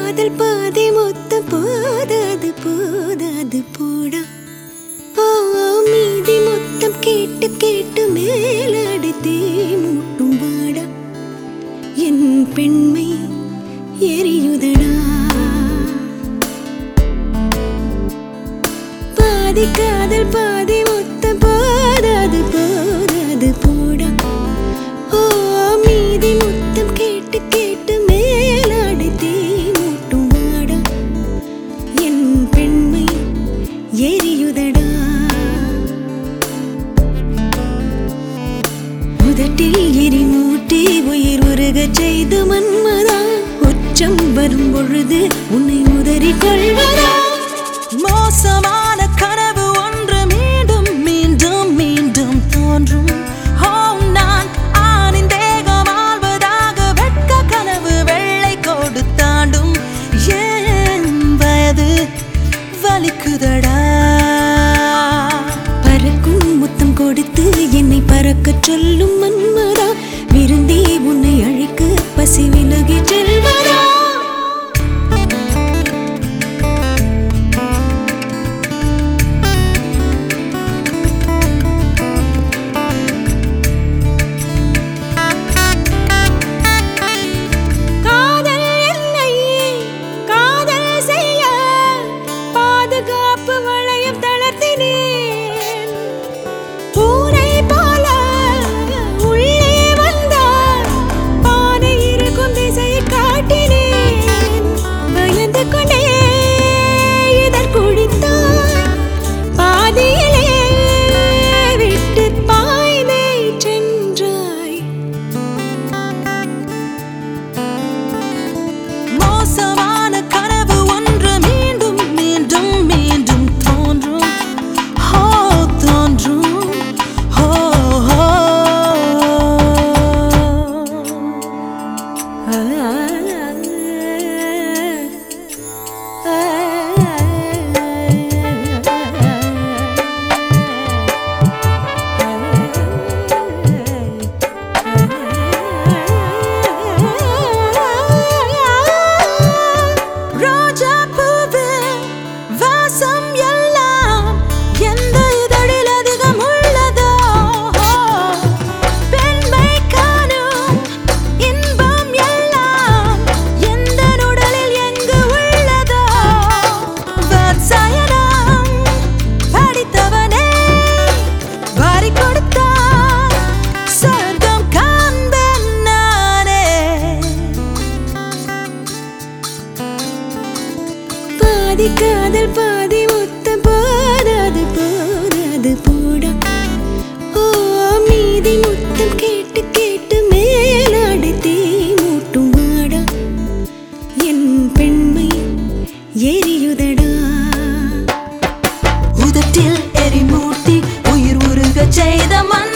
காதல் பாதி மொத்தம் போதாது போதாது போடா. ஓ மீதி மொத்தம் கேட்டு கேட்டு மேலடித்தே மூட்டும் வாடா. என் பெண்மை எரியுதடா. பாதி காதல் பாதி மொத்தம் போதாது போதாது போடா. ஓ மீதி மொத்தம் கேட்டு கேட்டு மேலடித்தே மூட்டும் வாடா. என் பெண்மை எரியுதடா. உதட்டில் எரிமூட்டி உயிர் உருகச் செய்த மன்மதா. உச்சம் வரும் பொழுது உன்னை உதறிக் கொள்வதா. மோசமான கனவு ஒன்று மீண்டும் மீண்டும் மீண்டும் தோன்றும். நான் ஆணின் தேகம் ஆள்வதாக வெட்க கனவு வெள்ளை கோடு தாண்டும். ஏன் வயது வலிக்குதடா. பறக்கும் முத்தம் கொடுத்து என்னை பறக்கச் சொல்லும் மன்மதா. விருந்தே உன்னை அழைக்க பசி விலகி செல்வதா. பாதி காதல் பாதி மொத்தம் போதாது போதாது போடா. ஓ மீதி மொத்தம் கேட்டு கேட்டு மேலடித்தே மூட்டும் வாடா. என் பெண்மை எரியுதடா. உதட்டில் எரிமூட்டி உயிர் உருகச் செய்த